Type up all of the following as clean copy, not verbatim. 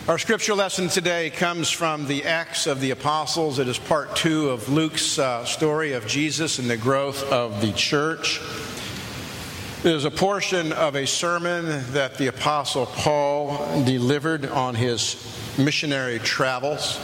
Our scripture lesson today comes from the Acts of the Apostles. It is part 2 of Luke's story of Jesus and the growth of the church. It is a portion of a sermon that the Apostle Paul delivered on his missionary travels.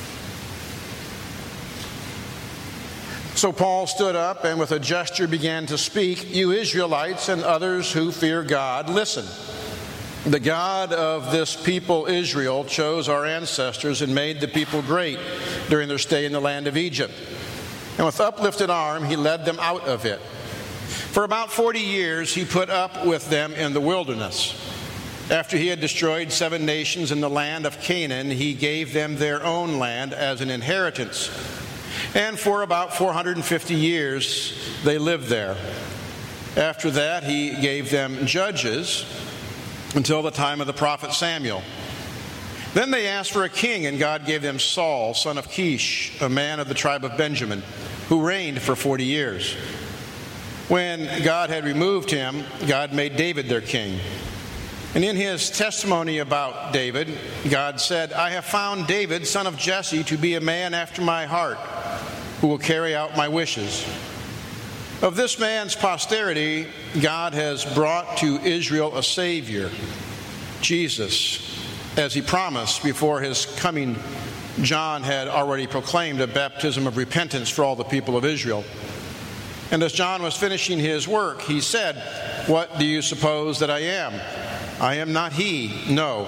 So Paul stood up and with a gesture began to speak, "You Israelites and others who fear God, listen. The God of this people, Israel, chose our ancestors and made the people great during their stay in the land of Egypt. And with uplifted arm, he led them out of it. For about 40 years, he put up with them in the wilderness. After he had destroyed 7 nations in the land of Canaan, he gave them their own land as an inheritance. And for about 450 years, they lived there. After that, he gave them judges until the time of the prophet Samuel. Then they asked for a king, and God gave them Saul, son of Kish, a man of the tribe of Benjamin, who reigned for 40 years. When God had removed him, God made David their king. And in his testimony about David, God said, 'I have found David, son of Jesse, to be a man after my heart, who will carry out my wishes. Of this man's posterity, God has brought to Israel a Savior, Jesus, as he promised before his coming. John had already proclaimed a baptism of repentance for all the people of Israel. And as John was finishing his work, he said, 'What do you suppose that I am? I am not he. No,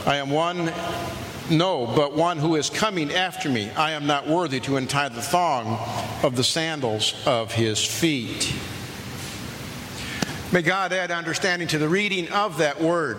but one who is coming after me. I am not worthy to untie the thong of the sandals of his feet.'" May God add understanding to the reading of that word.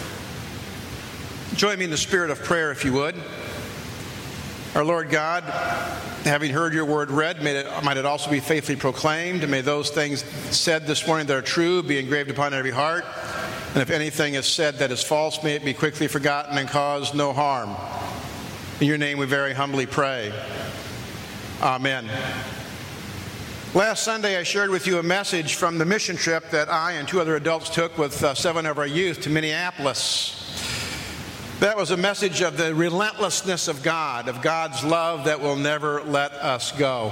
Join me in the spirit of prayer, if you would. Our Lord God, having heard your word read, might it also be faithfully proclaimed. May those things said this morning that are true be engraved upon every heart. And if anything is said that is false, may it be quickly forgotten and cause no harm. In your name we very humbly pray. Amen. Last Sunday I shared with you a message from the mission trip that I and 2 other adults took with 7 of our youth to Minneapolis. That was a message of the relentlessness of God, of God's love that will never let us go.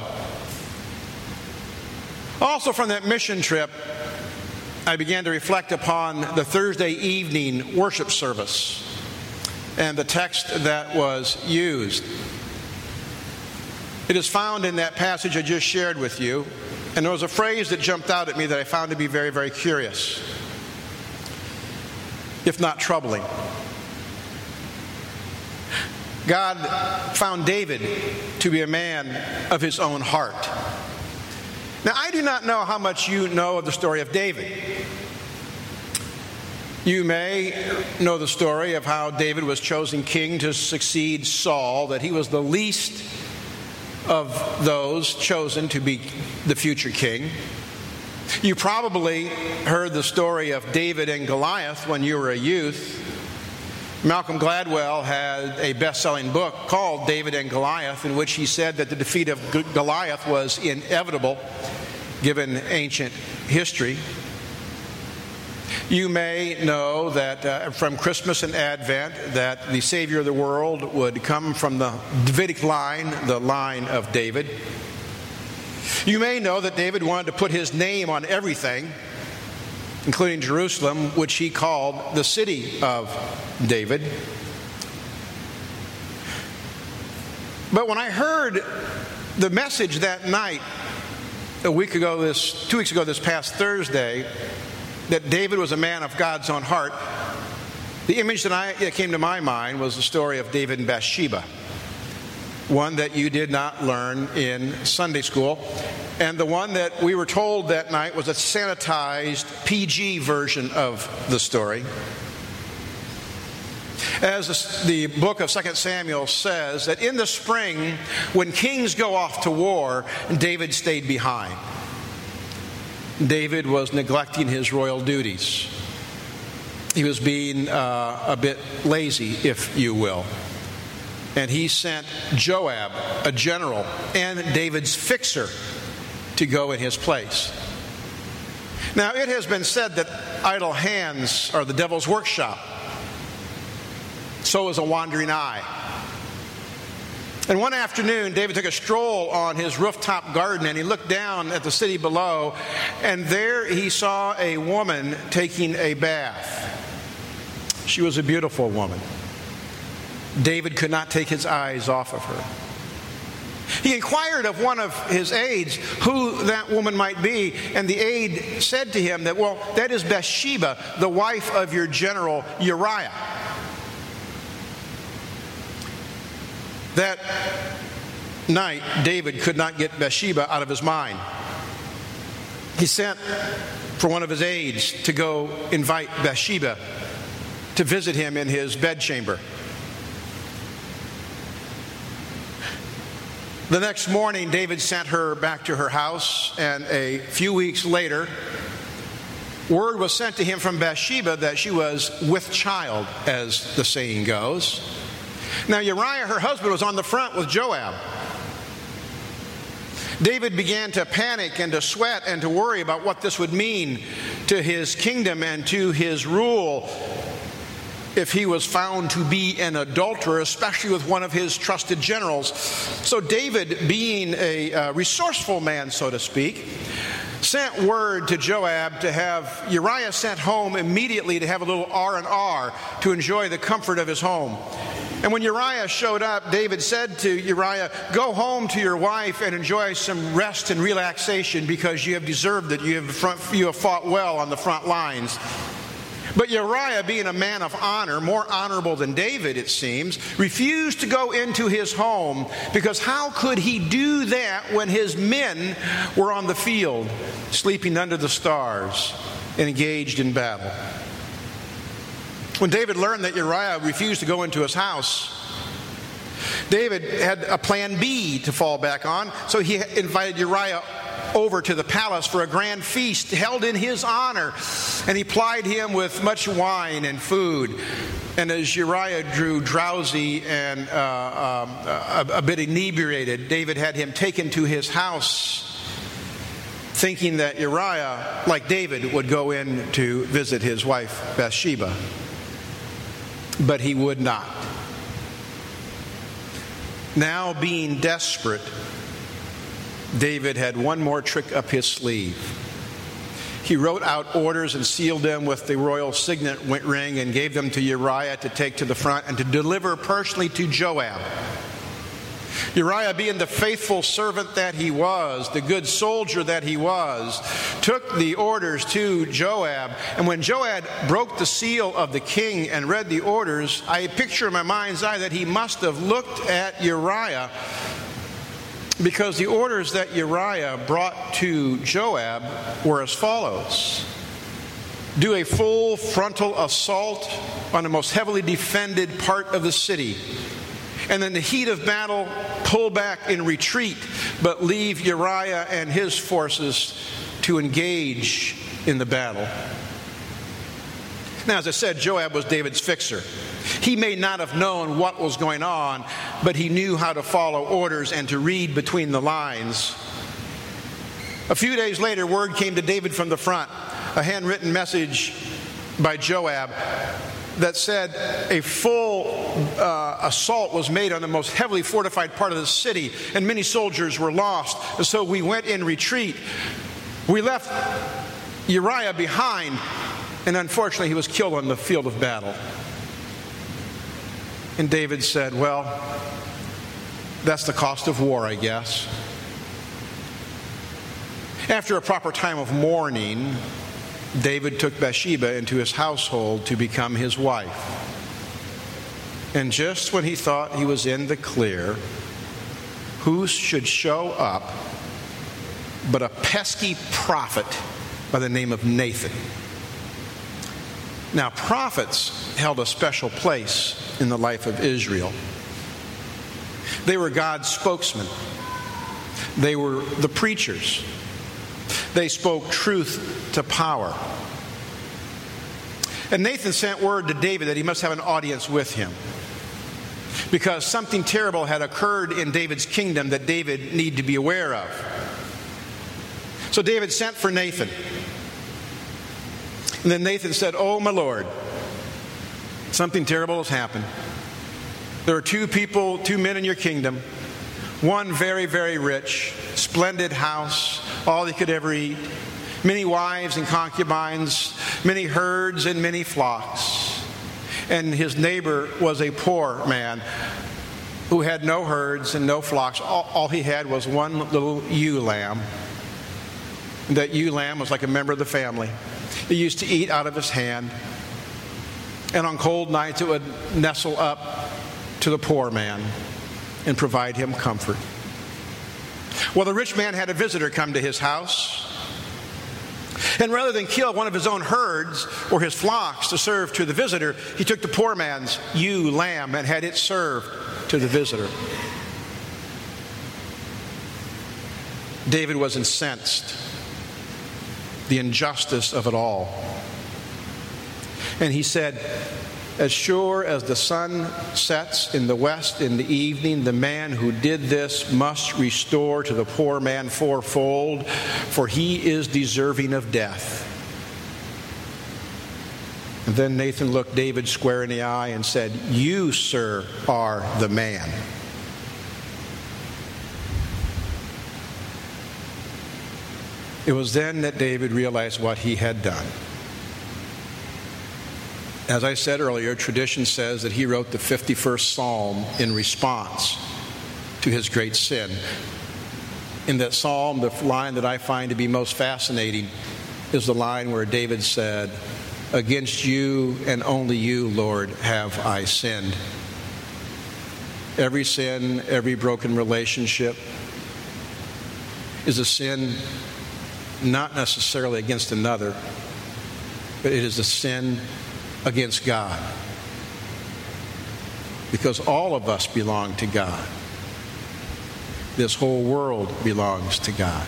Also from that mission trip, I began to reflect upon the Thursday evening worship service and the text that was used. It is found in that passage I just shared with you, and there was a phrase that jumped out at me that I found to be very, very curious, if not troubling. God found David to be a man of his own heart. Now, I do not know how much you know of the story of David. You may know the story of how David was chosen king to succeed Saul, that he was the least of those chosen to be the future king. You probably heard the story of David and Goliath when you were a youth. Malcolm Gladwell had a best-selling book called David and Goliath, in which he said that the defeat of Goliath was inevitable given ancient history. You may know that from Christmas and Advent that the Savior of the world would come from the Davidic line, the line of David. You may know that David wanted to put his name on everything, including Jerusalem, which he called the city of David. But when I heard the message that night, 2 weeks ago this past Thursday, that David was a man of God's own heart, the image that came to my mind was the story of David and Bathsheba, one that you did not learn in Sunday school, and the one that we were told that night was a sanitized PG version of the story. As the book of 2 Samuel says, that in the spring, when kings go off to war, David stayed behind. David was neglecting his royal duties. He was being a bit lazy, if you will. And he sent Joab, a general, and David's fixer to go in his place. Now, it has been said that idle hands are the devil's workshop. So is a wandering eye. And one afternoon, David took a stroll on his rooftop garden, and he looked down at the city below, and there he saw a woman taking a bath. She was a beautiful woman. David could not take his eyes off of her. He inquired of one of his aides who that woman might be, and the aide said to him that is Bathsheba, the wife of your general Uriah. That night, David could not get Bathsheba out of his mind. He sent for one of his aides to go invite Bathsheba to visit him in his bedchamber. The next morning, David sent her back to her house, and a few weeks later, word was sent to him from Bathsheba that she was with child, as the saying goes. Now, Uriah, her husband, was on the front with Joab. David began to panic and to sweat and to worry about what this would mean to his kingdom and to his rule if he was found to be an adulterer, especially with one of his trusted generals. So David, being a resourceful man, so to speak, sent word to Joab to have Uriah sent home immediately to have a little R&R to enjoy the comfort of his home. And when Uriah showed up, David said to Uriah, "Go home to your wife and enjoy some rest and relaxation, because you have deserved it. You have fought well on the front lines." But Uriah, being a man of honor, more honorable than David, it seems, refused to go into his home, because how could he do that when his men were on the field, sleeping under the stars, and engaged in battle? When David learned that Uriah refused to go into his house, David had a plan B to fall back on, so he invited Uriah over to the palace for a grand feast held in his honor, and he plied him with much wine and food. And as Uriah grew drowsy and a bit inebriated, David had him taken to his house, thinking that Uriah, like David, would go in to visit his wife Bathsheba. But he would not. Now, being desperate, David had one more trick up his sleeve. He wrote out orders and sealed them with the royal signet ring and gave them to Uriah to take to the front and to deliver personally to Joab. Uriah, being the faithful servant that he was, the good soldier that he was, took the orders to Joab. And when Joab broke the seal of the king and read the orders, I picture in my mind's eye that he must have looked at Uriah, because the orders that Uriah brought to Joab were as follows: do a full frontal assault on the most heavily defended part of the city, and in the heat of battle, pull back in retreat, but leave Uriah and his forces to engage in the battle. Now, as I said, Joab was David's fixer. He may not have known what was going on, but he knew how to follow orders and to read between the lines. A few days later, word came to David from the front, a handwritten message by Joab that said a full assault was made on the most heavily fortified part of the city, and many soldiers were lost. And so we went in retreat. We left Uriah behind, and unfortunately he was killed on the field of battle. And David said, "Well, that's the cost of war, I guess." After a proper time of mourning, David took Bathsheba into his household to become his wife. And just when he thought he was in the clear, who should show up but a pesky prophet by the name of Nathan? Now, prophets held a special place in the life of Israel. They were God's spokesmen. They were the preachers. They spoke truth to power. And Nathan sent word to David that he must have an audience with him, because something terrible had occurred in David's kingdom that David needed to be aware of. So David sent for Nathan. And then Nathan said, "Oh, my Lord, something terrible has happened. There are two men in your kingdom. One very, very rich, splendid house, all he could ever eat, many wives and concubines, many herds and many flocks. And his neighbor was a poor man who had no herds and no flocks. All he had was one little ewe lamb. That ewe lamb was like a member of the family. He used to eat out of his hand. And on cold nights it would nestle up to the poor man and provide him comfort. Well, the rich man had a visitor come to his house. And rather than kill one of his own herds or his flocks to serve to the visitor, he took the poor man's ewe lamb and had it served to the visitor. David was incensed, the injustice of it all. And he said, "As sure as the sun sets in the west in the evening, the man who did this must restore to the poor man fourfold, for he is deserving of death." And then Nathan looked David square in the eye and said, "You, sir, are the man." It was then that David realized what he had done. As I said earlier, tradition says that he wrote the 51st Psalm in response to his great sin. In that psalm, the line that I find to be most fascinating is the line where David said, "Against you and only you, Lord, have I sinned." Every sin, every broken relationship is a sin not necessarily against another, but it is a sin against God. Because all of us belong to God. This whole world belongs to God.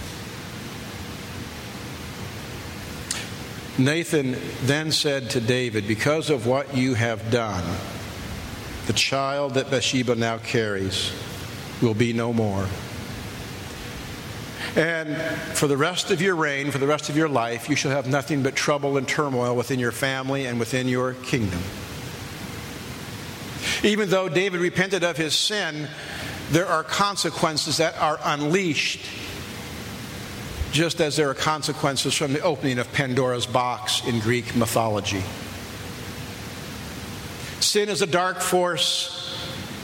Nathan then said to David, "Because of what you have done, the child that Bathsheba now carries will be no more. And for the rest of your reign, for the rest of your life, you shall have nothing but trouble and turmoil within your family and within your kingdom." Even though David repented of his sin, there are consequences that are unleashed, just as there are consequences from the opening of Pandora's box in Greek mythology. Sin is a dark force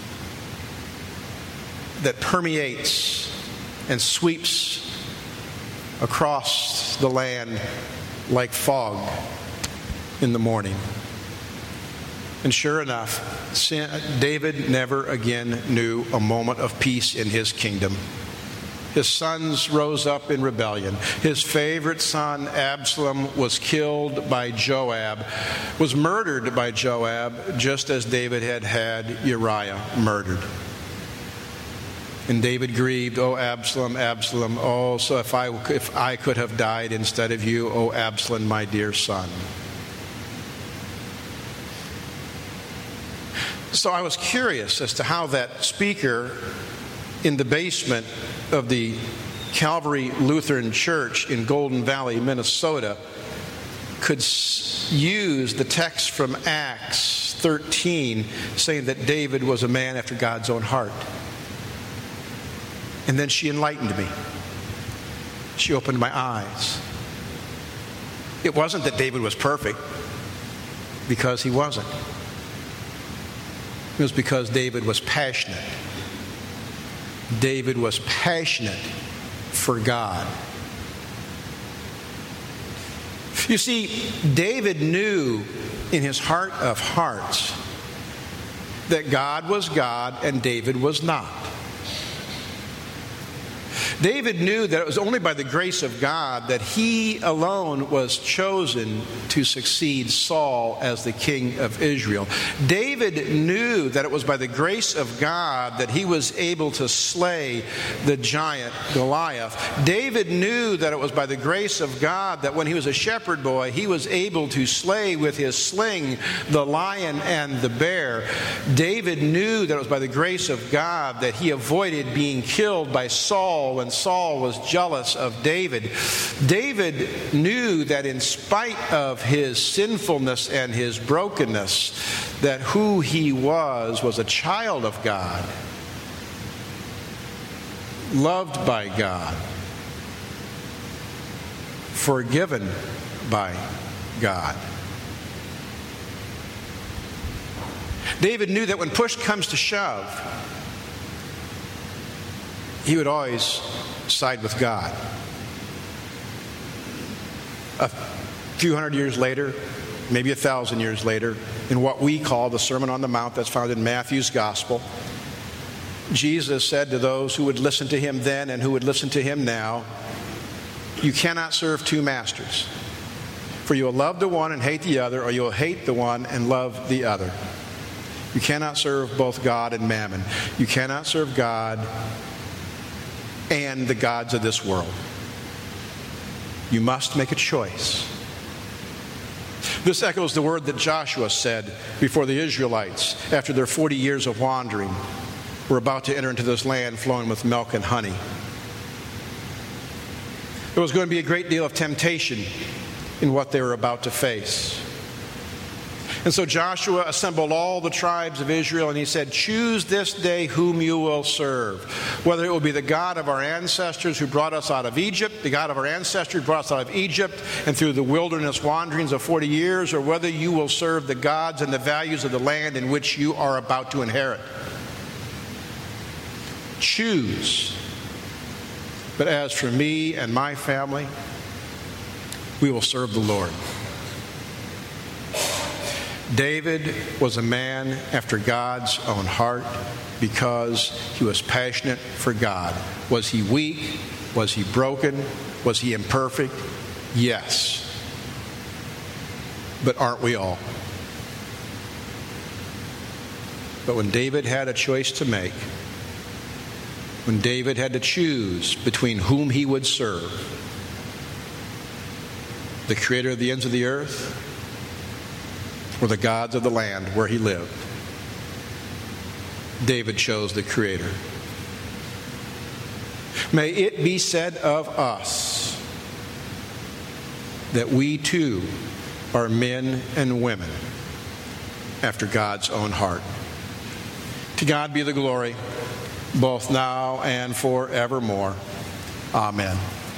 that permeates and sweeps across the land like fog in the morning. And sure enough, David never again knew a moment of peace in his kingdom. His sons rose up in rebellion. His favorite son, Absalom, was killed by Joab, was murdered by Joab, just as David had had Uriah murdered. And David grieved, "Oh, Absalom, Absalom, oh, so if I could have died instead of you, oh, Absalom, my dear son." So I was curious as to how that speaker in the basement of the Calvary Lutheran Church in Golden Valley, Minnesota, could use the text from Acts 13 saying that David was a man after God's own heart. And then she enlightened me. She opened my eyes. It wasn't that David was perfect, because he wasn't. It was because David was passionate. David was passionate for God. You see, David knew in his heart of hearts that God was God and David was not. David knew that it was only by the grace of God that he alone was chosen to succeed Saul as the king of Israel. David knew that it was by the grace of God that he was able to slay the giant Goliath. David knew that it was by the grace of God that when he was a shepherd boy, he was able to slay with his sling the lion and the bear. David knew that it was by the grace of God that he avoided being killed by Saul when and Saul was jealous of David. David knew that in spite of his sinfulness and his brokenness, that who he was a child of God, loved by God, forgiven by God. David knew that when push comes to shove, he would always side with God. A few hundred years later, maybe 1,000 years later, in what we call the Sermon on the Mount that's found in Matthew's Gospel, Jesus said to those who would listen to him then and who would listen to him now, "You cannot serve two masters. For you will love the one and hate the other, or you will hate the one and love the other. You cannot serve both God and mammon. You cannot serve God and the gods of this world. You must make a choice." This echoes the word that Joshua said before the Israelites after their 40 years of wandering were about to enter into this land flowing with milk and honey. There was going to be a great deal of temptation in what they were about to face. And so Joshua assembled all the tribes of Israel and he said, "Choose this day whom you will serve. Whether it will be the God of our ancestors who brought us out of Egypt, the God of our ancestors who brought us out of Egypt and through the wilderness wanderings of 40 years, or whether you will serve the gods and the values of the land in which you are about to inherit. Choose. But as for me and my family, we will serve the Lord." David was a man after God's own heart because he was passionate for God. Was he weak? Was he broken? Was he imperfect? Yes. But aren't we all? But when David had a choice to make, when David had to choose between whom he would serve, the creator of the ends of the earth or the gods of the land where he lived, David chose the creator. May it be said of us that we too are men and women after God's own heart. To God be the glory, both now and forevermore. Amen.